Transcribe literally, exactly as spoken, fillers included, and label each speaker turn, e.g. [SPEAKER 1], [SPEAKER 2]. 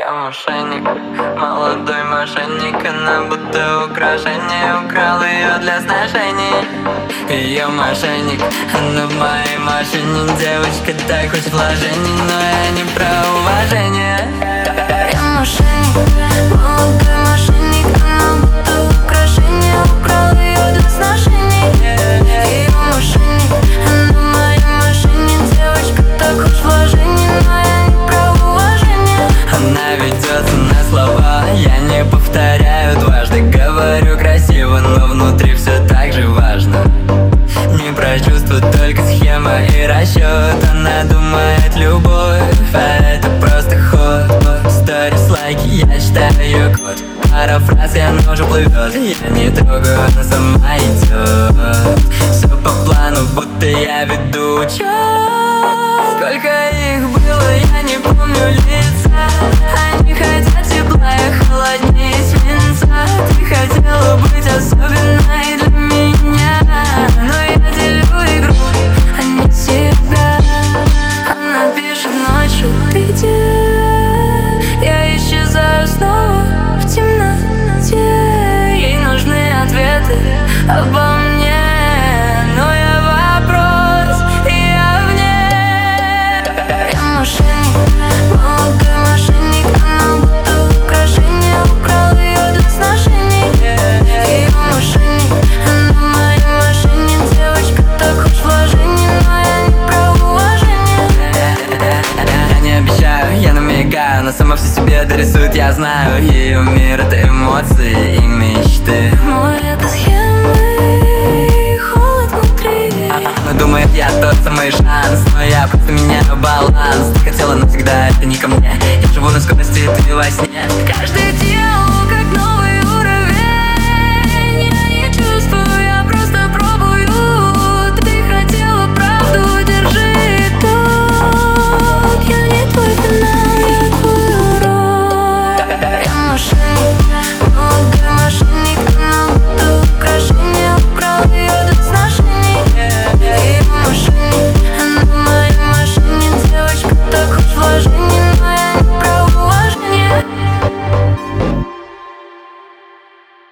[SPEAKER 1] Я мошенник, молодой мошенник. Она будто украшение, украл ее для сношений. Я мошенник, она в моей машине. Девочка так хочет вложений, но я не про уважение.
[SPEAKER 2] Я мошенник, молодой мошенник. Она будто украшение, украл ее для сношений. Я мошенник, она в моей машине. Девочка так хочет вложений, но я не про уважение.
[SPEAKER 1] Она ведется на слова, я не повторяю дважды. Говорю красиво, но внутри все так же важно. Не про чувства, только схема и расчет. Она думает любовь, а это просто ход. Сторис, лайки, я читаю ее код. Пара фраз, и она уже плывет. Я не трогаю, она сама идет. Все по плану, будто я веду учет. Сколько их было, я не помню лица. Они хотят тепла, я холоднее свинца. Ты хотела быть особенной для меня, но я делю игру, а не себя. Она пишет ночью: ты где? Я исчезаю снова в темноте. Ей нужны ответы обо мне, но я вопрос, и я в ней. Я мошенник, молодой мошенник. Она будто украшение, украл ее для сношений. Я мошенник, она в моей машине. Девочка так хочет вложений, но я не про уважение. Я не обещаю, я намекаю. Она сама все себе дорисует, я знаю. Ее мир — это эмоции и мечты.
[SPEAKER 2] Мой — это схемы и холод внутри.
[SPEAKER 1] Она думает, я тот самый шанс, но я просто меняю баланс. Ты хотела навсегда, это не ко мне. Я живу на скорости, ты во сне.
[SPEAKER 2] Каждый диалог как новый уровень. Я не чувствую, я просто пробую. Ты хотела правду, держи тут. Я не твой финал, я твой урок. Я мошенник,